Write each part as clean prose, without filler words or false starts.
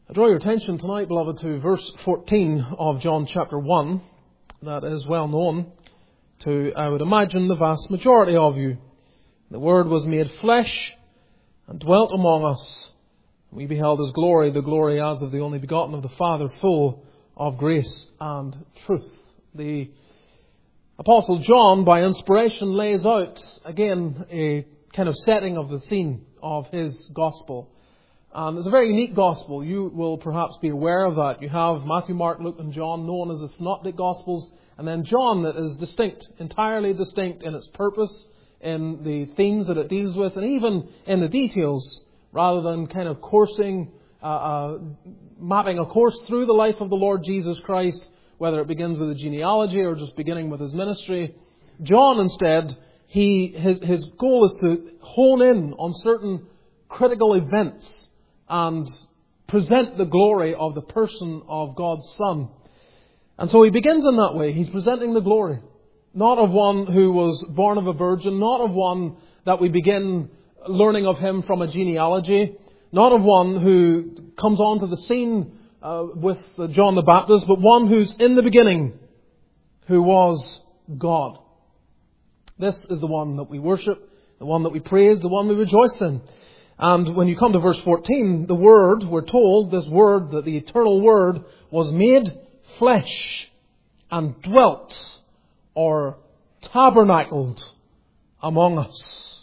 I draw your attention tonight, beloved, to verse 14 of John chapter 1. That is well known to, I would imagine, the vast majority of you. The Word was made flesh and dwelt among us. We beheld His glory, the glory as of the only begotten of the Father, full of grace and truth. The Apostle John, by inspiration, lays out, again, a kind of setting of the scene of his gospel. And it's a very unique gospel. You will perhaps be aware of that. You have Matthew, Mark, Luke and John, known as the Synoptic Gospels. And then John, that is distinct, entirely distinct in its purpose, in the themes that it deals with, and even in the details, rather than kind of mapping a course through the life of the Lord Jesus Christ, whether it begins with a genealogy or just beginning with His ministry. John, instead, his goal is to hone in on certain critical events and present the glory of the person of God's Son. And so he begins in that way. He's presenting the glory, not of one who was born of a virgin, not of one that we begin learning of him from a genealogy, not of one who comes onto the scene with John the Baptist, but one who's in the beginning, who was God. This is the one that we worship, the one that we praise, the one we rejoice in. And when you come to verse 14, the Word, we're told, this Word, that the eternal Word was made flesh and dwelt or tabernacled among us.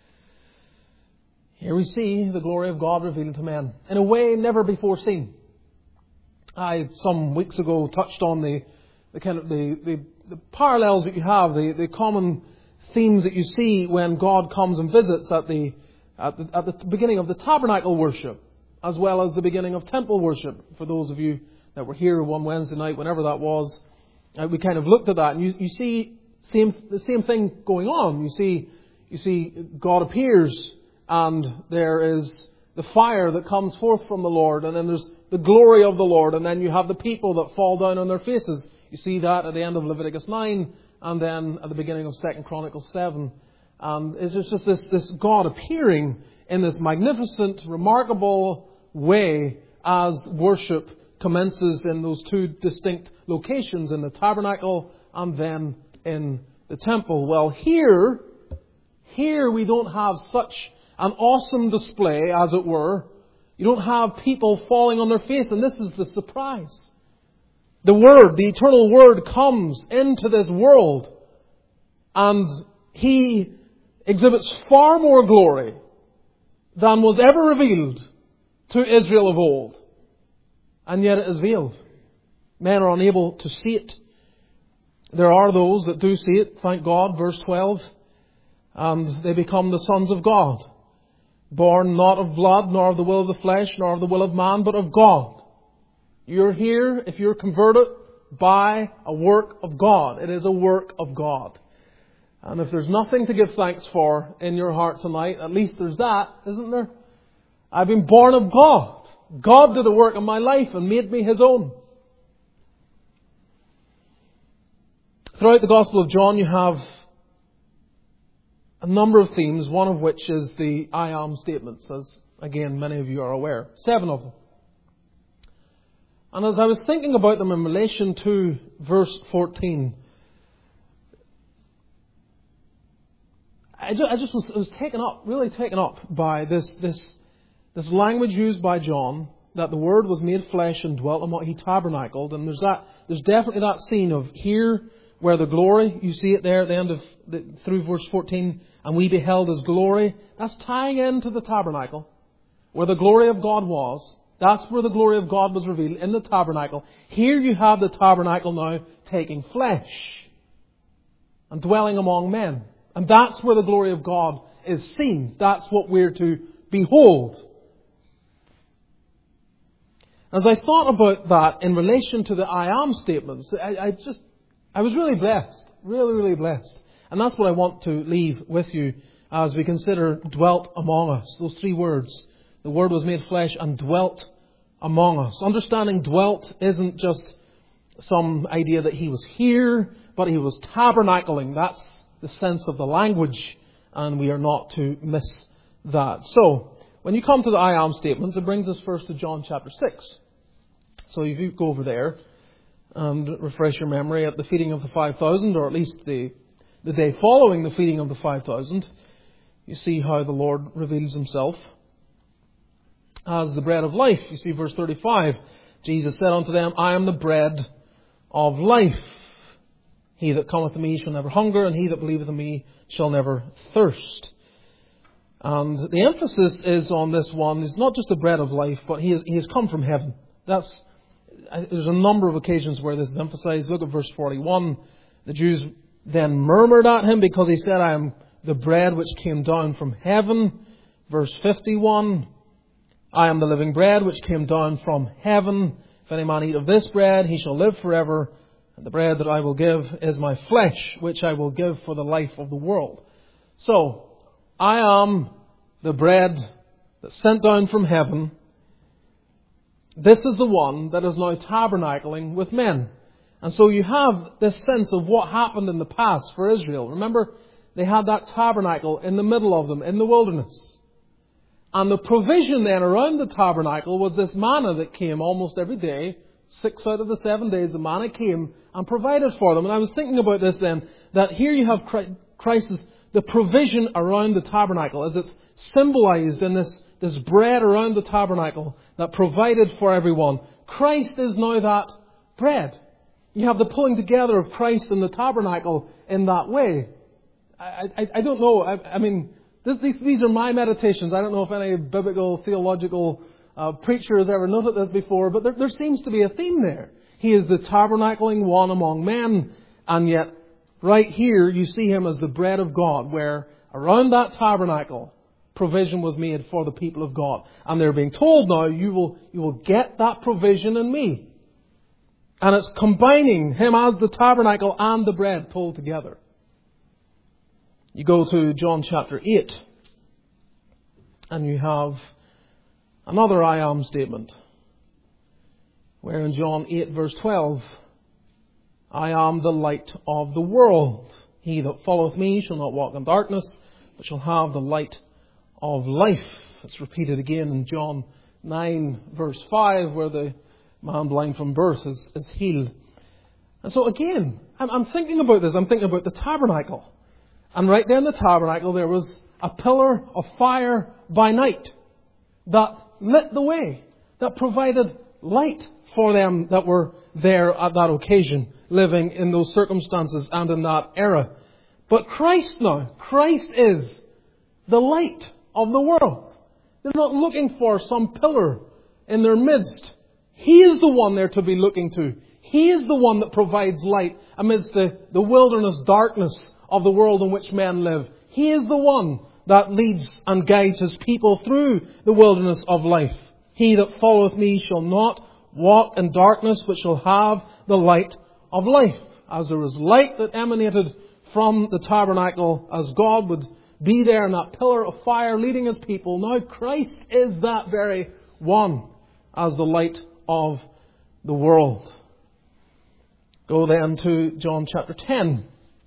Here we see the glory of God revealed to men in a way never before seen. I, some weeks ago, touched on the parallels that you have, the common themes that you see when God comes and visits at the beginning of the tabernacle worship, as well as the beginning of temple worship. For those of you that were here one Wednesday night, whenever that was, we kind of looked at that, and you see the same thing going on. You see God appears, and there is the fire that comes forth from the Lord, and then there's the glory of the Lord, and then you have the people that fall down on their faces. You see that at the end of Leviticus 9, and then at the beginning of 2 Chronicles 7. And it's just this God appearing in this magnificent, remarkable way as worship commences in those two distinct locations, in the tabernacle and then in the temple. Well, here we don't have such an awesome display, as it were. You don't have people falling on their face, and this is the surprise. The Word, the eternal Word, comes into this world, and He exhibits far more glory than was ever revealed to Israel of old. And yet it is veiled. Men are unable to see it. There are those that do see it, thank God, verse 12. And they become the sons of God, born not of blood, nor of the will of the flesh, nor of the will of man, but of God. You're here, if you're converted, by a work of God. It is a work of God. And if there's nothing to give thanks for in your heart tonight, at least there's that, isn't there? I've been born of God. God did the work in my life and made me His own. Throughout the Gospel of John, you have a number of themes, one of which is the I am statements, as again many of you are aware. 7 of them. And as I was thinking about them in relation to verse 14, I was really taken up by this language used by John, that the Word was made flesh and dwelt among, He tabernacled. And there's definitely that scene of here where the glory, you see it there at the end of through verse 14, and we beheld His glory. That's tying into the tabernacle, where the glory of God was. That's where the glory of God was revealed, in the tabernacle. Here you have the tabernacle now taking flesh and dwelling among men. And that's where the glory of God is seen. That's what we're to behold. As I thought about that in relation to the I am statements, I was really blessed. Really, really blessed. And that's what I want to leave with you as we consider dwelt among us. Those 3 words. The Word was made flesh and dwelt among us. Understanding dwelt isn't just some idea that He was here, but He was tabernacling. That's the sense of the language, and we are not to miss that. So, when you come to the I am statements, it brings us first to John chapter 6. So if you go over there and refresh your memory at the feeding of the 5,000, or at least the day following the feeding of the 5,000, you see how the Lord reveals himself as the bread of life. You see verse 35. Jesus said unto them, I am the bread of life. He that cometh to me shall never hunger, and he that believeth in me shall never thirst. And the emphasis is on this one. He's not just the bread of life, but he has come from heaven. There's a number of occasions where this is emphasized. Look at verse 41. The Jews then murmured at him because he said, I am the bread which came down from heaven. Verse 51. I am the living bread which came down from heaven. If any man eat of this bread, he shall live forever. And the bread that I will give is my flesh, which I will give for the life of the world. So, I am the bread that's sent down from heaven. This is the one that is now tabernacling with men. And so you have this sense of what happened in the past for Israel. Remember, they had that tabernacle in the middle of them, in the wilderness. And the provision then around the tabernacle was this manna that came almost every day. 6 out of the 7 days the manna came and provided for them. And I was thinking about this then, that here you have Christ's, the provision around the tabernacle as it's symbolized in this bread around the tabernacle that provided for everyone. Christ is now that bread. You have the pulling together of Christ and the tabernacle in that way. I don't know. I mean, these are my meditations. I don't know if any biblical, theological preacher has ever noted this before, but there seems to be a theme there. He is the tabernacling one among men, and yet right here you see him as the bread of God, where around that tabernacle provision was made for the people of God. And they're being told now, you will get that provision in me. And it's combining him as the tabernacle and the bread pulled together. You go to John chapter 8, and you have another I am statement, where in John 8 verse 12, I am the light of the world. He that followeth me shall not walk in darkness, but shall have the light of life. It's repeated again in John 9 verse 5, where the man blind from birth is healed. And so again, I'm thinking about this. I'm thinking about the tabernacle. And right there in the tabernacle there was a pillar of fire by night that lit the way, that provided light for them that were there at that occasion, living in those circumstances and in that era. But Christ now, Christ is the light of the world. They're not looking for some pillar in their midst. He is the one they're to be looking to. He is the one that provides light amidst the wilderness darkness of the world in which men live. He is the one that leads and guides his people through the wilderness of life. He that followeth me shall not walk in darkness, but shall have the light of life. As there was light that emanated from the tabernacle, as God would be there in that pillar of fire leading his people, now Christ is that very one as the light of the world. Go then to John chapter 10.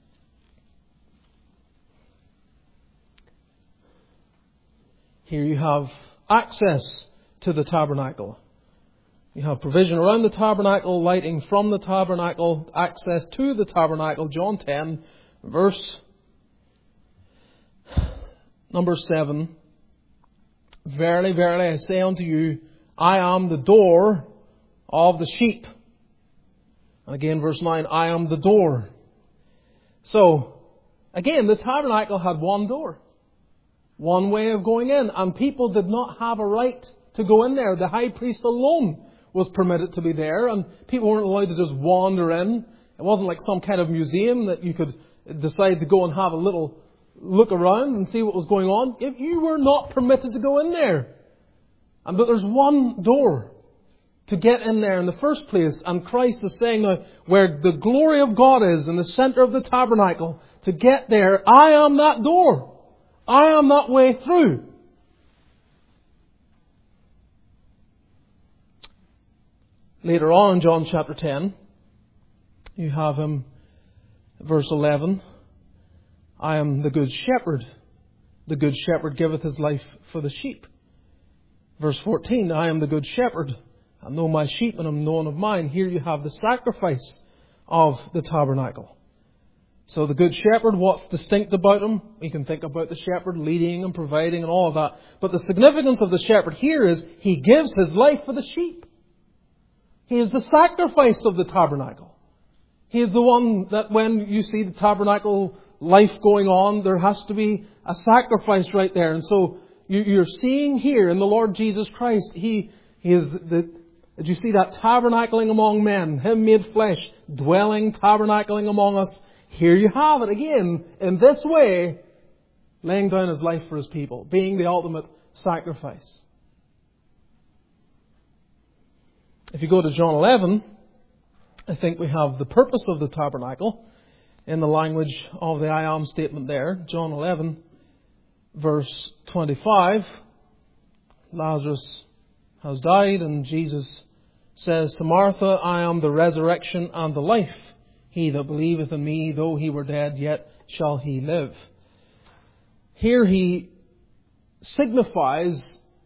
Here you have access to the tabernacle. You have provision around the tabernacle, lighting from the tabernacle, access to the tabernacle. John 10, verse number 7. Verily, verily, I say unto you, I am the door of the sheep. And again, verse 9, I am the door. So, again, the tabernacle had one door. One way of going in, and people did not have a right to go in there. The high priest alone was permitted to be there, and people weren't allowed to just wander in. It wasn't like some kind of museum that you could decide to go and have a little look around and see what was going on. If you were not permitted to go in there. But there's one door to get in there in the first place, and Christ is saying now, where the glory of God is in the center of the tabernacle, to get there, I am that door. I am that way through. Later on in John chapter 10, you have him, verse 11, I am the good shepherd. The good shepherd giveth his life for the sheep. Verse 14, I am the good shepherd. I know my sheep and am known of mine. Here you have the sacrifice of the tabernacle. So the good shepherd, what's distinct about him? We can think about the shepherd leading and providing and all of that. But the significance of the shepherd here is he gives his life for the sheep. He is the sacrifice of the tabernacle. He is the one that when you see the tabernacle life going on, there has to be a sacrifice right there. And so you're seeing here in the Lord Jesus Christ, He is did you see that tabernacling among men, Him made flesh, dwelling, tabernacling among us. Here you have it again, in this way, laying down His life for His people, being the ultimate sacrifice. If you go to John 11, I think we have the purpose of the tabernacle in the language of the I am statement there. John 11, verse 25. Lazarus has died and Jesus says to Martha, I am the resurrection and the life. He that believeth in me, though he were dead, yet shall he live. Here he signifies,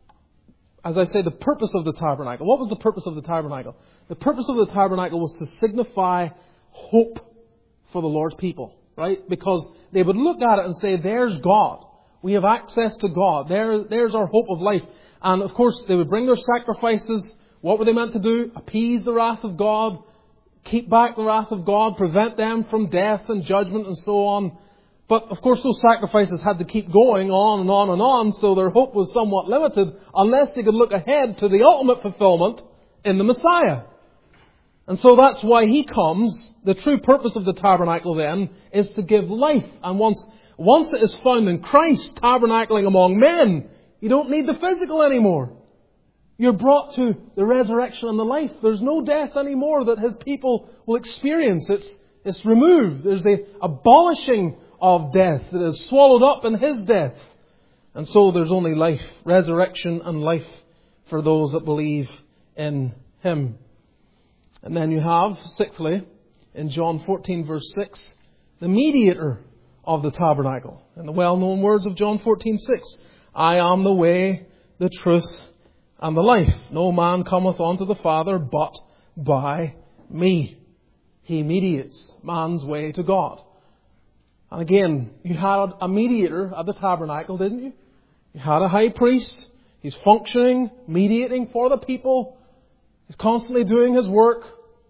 as I say, the purpose of the tabernacle. What was the purpose of the tabernacle? The purpose of the tabernacle was to signify hope for the Lord's people, right? Because they would look at it and say, there's God. We have access to God. There's our hope of life. And of course, they would bring their sacrifices. What were they meant to do? Appease the wrath of God, keep back the wrath of God, prevent them from death and judgment and so on. But of course, those sacrifices had to keep going on and on and on, so their hope was somewhat limited unless they could look ahead to the ultimate fulfillment in the Messiah. And so that's why He comes. The true purpose of the tabernacle then is to give life. And once it is found in Christ tabernacling among men, you don't need the physical anymore. You're brought to the resurrection and the life. There's no death anymore that His people will experience. It's removed. There's the abolishing of death that is swallowed up in His death. And so there's only life, resurrection and life for those that believe in Him. And then you have, sixthly, in John 14 verse 6, the mediator of the tabernacle. In the well-known words of John 14:6, I am the way, the truth, and the life. No man cometh unto the Father but by me. He mediates man's way to God. And again, you had a mediator at the tabernacle, didn't you? You had a high priest. He's functioning, mediating for the people. He's constantly doing his work.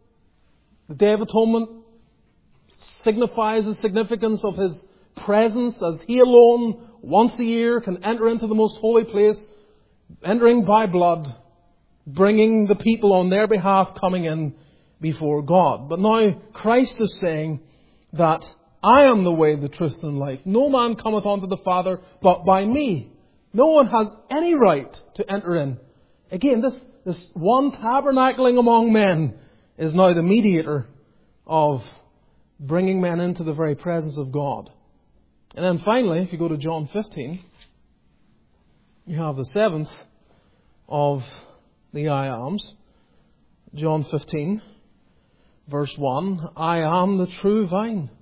The Day of Atonement signifies the significance of His presence as He alone, once a year, can enter into the most holy place, entering by blood, bringing the people on their behalf coming in before God. But now Christ is saying that I am the way, the truth, and life. No man cometh unto the Father but by me. No one has any right to enter in. Again, this one tabernacling among men is now the mediator of bringing men into the very presence of God. And then finally, if you go to John 15, you have the seventh of the I ams. John 15, verse 1, I am the true vine.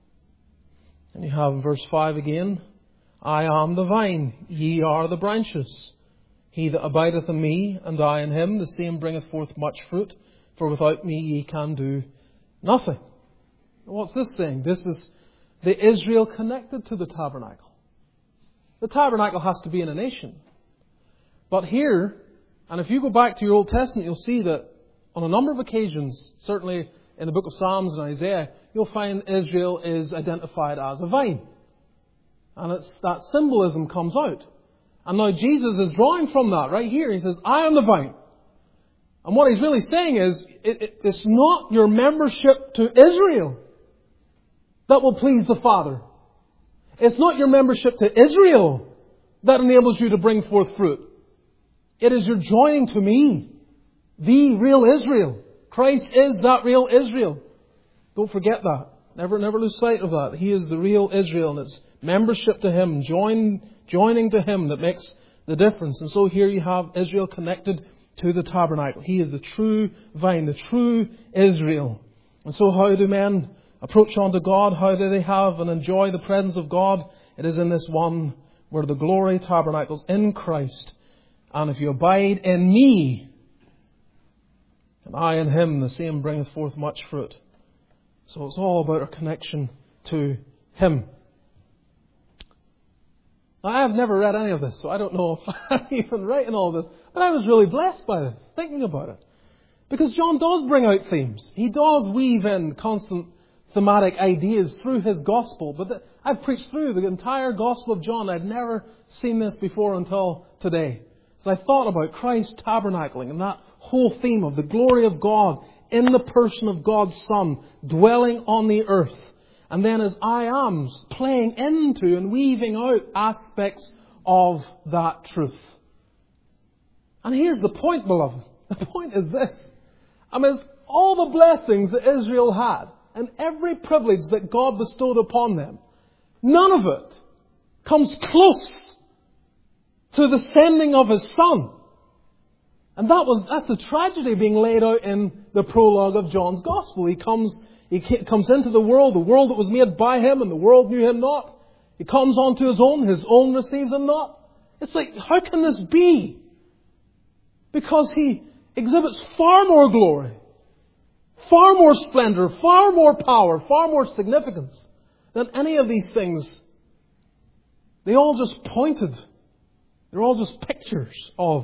And you have in verse 5 again, I am the vine, ye are the branches. He that abideth in me, and I in him, the same bringeth forth much fruit, for without me ye can do nothing. What's this saying? This is the Israel connected to the tabernacle. The tabernacle has to be in a nation. But here, and if you go back to your Old Testament, you'll see that on a number of occasions, certainly in the book of Psalms and Isaiah, you'll find Israel is identified as a vine. And that symbolism comes out. And now Jesus is drawing from that right here. He says, I am the vine. And what He's really saying is, it's not your membership to Israel that will please the Father. It's not your membership to Israel that enables you to bring forth fruit. It is your joining to me, the real Israel. Christ is that real Israel. Don't forget that. Never lose sight of that. He is the real Israel, and it's membership to Him, joining to Him that makes the difference. And so here you have Israel connected to the tabernacle. He is the true vine, the true Israel. And so how do men approach unto God? How do they have and enjoy the presence of God? It is in this one where the glory tabernacles in Christ. And if you abide in me, and I in him, the same bringeth forth much fruit. So it's all about our connection to him. Now, I have never read any of this, so I don't know if I'm even right in all this. But I was really blessed by this, thinking about it. Because John does bring out themes. He does weave in constant thematic ideas through his gospel. But I've preached through the entire gospel of John. I'd never seen this before until today. As I thought about Christ tabernacling and that whole theme of the glory of God in the person of God's Son dwelling on the earth. And then as I am playing into and weaving out aspects of that truth. And here's the point, beloved. The point is this. Amidst all the blessings that Israel had and every privilege that God bestowed upon them, none of it comes close to the sending of His Son. And that's the tragedy being laid out in the prologue of John's Gospel. He comes into the world that was made by Him, and the world knew Him not. He comes onto His own receives Him not. It's like, how can this be? Because He exhibits far more glory, far more splendor, far more power, far more significance than any of these things. They all just pointed. They're all just pictures of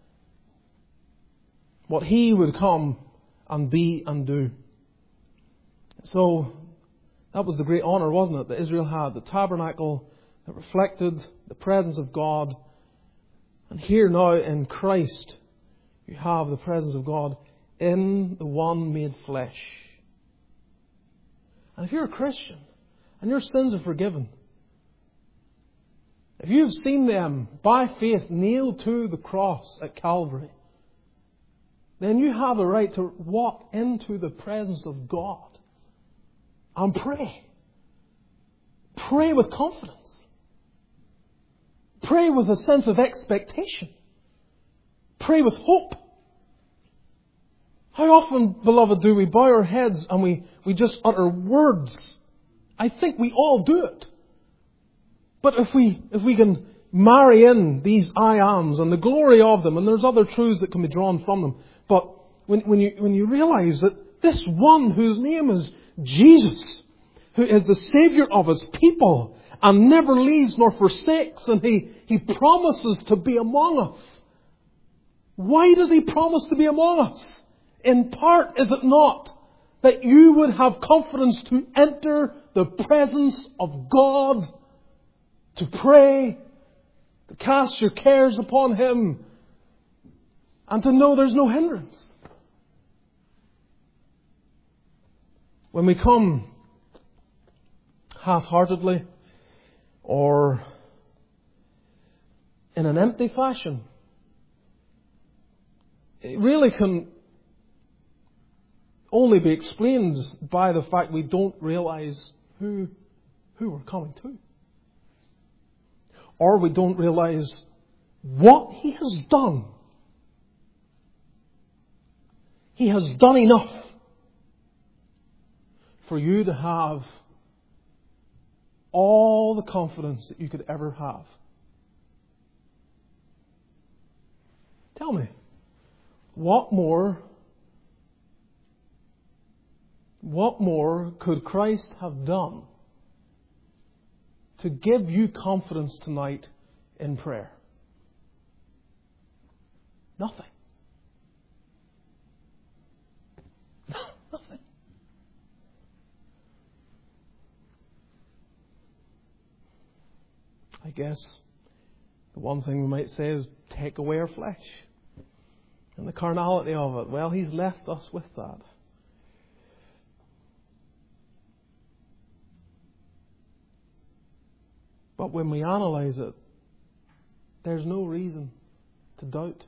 what He would come and be and do. So, that was the great honour, wasn't it, that Israel had. The tabernacle that reflected the presence of God. And here now in Christ, you have the presence of God in the one made flesh. And if you're a Christian and your sins are forgiven, if you've seen them by faith nailed to the cross at Calvary, then you have a right to walk into the presence of God and pray. Pray with confidence. Pray with a sense of expectation. Pray with hope. How often, beloved, do we bow our heads and we just utter words? I think we all do it. But if we can marry in these I ams and the glory of them, and there's other truths that can be drawn from them, but when you realize that this one whose name is Jesus, who is the Saviour of His people and never leaves nor forsakes, and He promises to be among us. Why does He promise to be among us? In part, is it not that you would have confidence to enter the presence of God, to pray, to cast your cares upon Him, and to know there's no hindrance? When we come half-heartedly or in an empty fashion, it really can only be explained by the fact we don't realize who we're coming to. Or we don't realize what He has done. He has done enough for you to have all the confidence that you could ever have. Tell me, what more could Christ have done to give you confidence tonight in prayer? Nothing. Nothing. I guess the one thing we might say is take away our flesh and the carnality of it. Well, He's left us with that. But when we analyse it, there's no reason to doubt.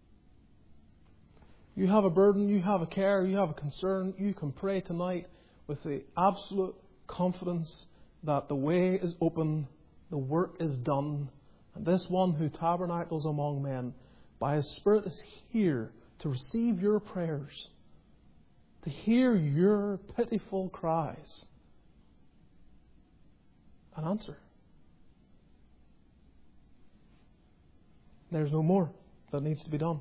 You have a burden, you have a care, you have a concern, you can pray tonight with the absolute confidence that the way is open, the work is done, and this one who tabernacles among men by His Spirit is here to receive your prayers, to hear your pitiful cries and answer. There's no more. that needs to be done.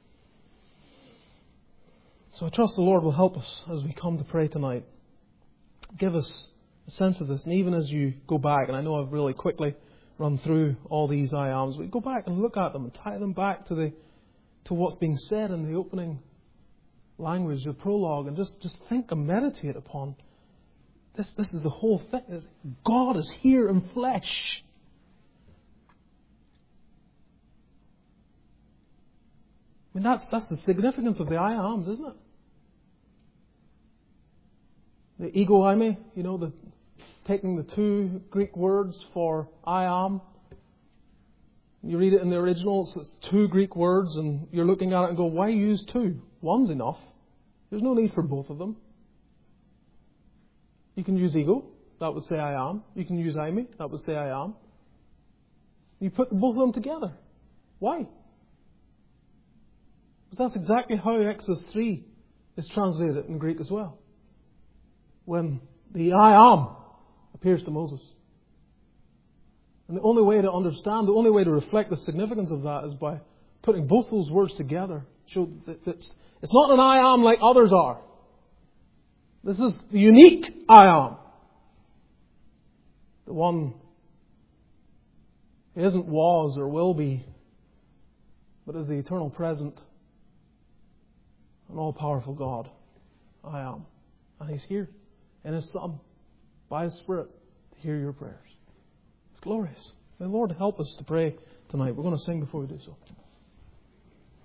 So I trust the Lord will help us as we come to pray tonight. Give us a sense of this. And even as you go back, and I know I've really quickly run through all these I ams, but go back and look at them and tie them back to what's being said in the opening language, the prologue, and just think and meditate upon this. This is the whole thing. God is here in flesh. I mean, that's the significance of the I ams, isn't it? The ego eimi, taking the two Greek words for I am. You read it in the original, it's two Greek words, and you're looking at it and go, why use two? One's enough. There's no need for both of them. You can use ego, that would say I am. You can use eimi, that would say I am. You put both of them together. Why? Because that's exactly how Exodus 3 is translated in Greek as well. When the I am appears to Moses. And the only way to understand, the only way to reflect the significance of that is by putting both those words together. Show that it's not an I am like others are. This is the unique I am. The one who isn't, was, or will be, but is the eternal present and all-powerful God. I am. And He's here in His Son, by His Spirit, to hear your prayers. It's glorious. May the Lord help us to pray tonight. We're going to sing before we do so.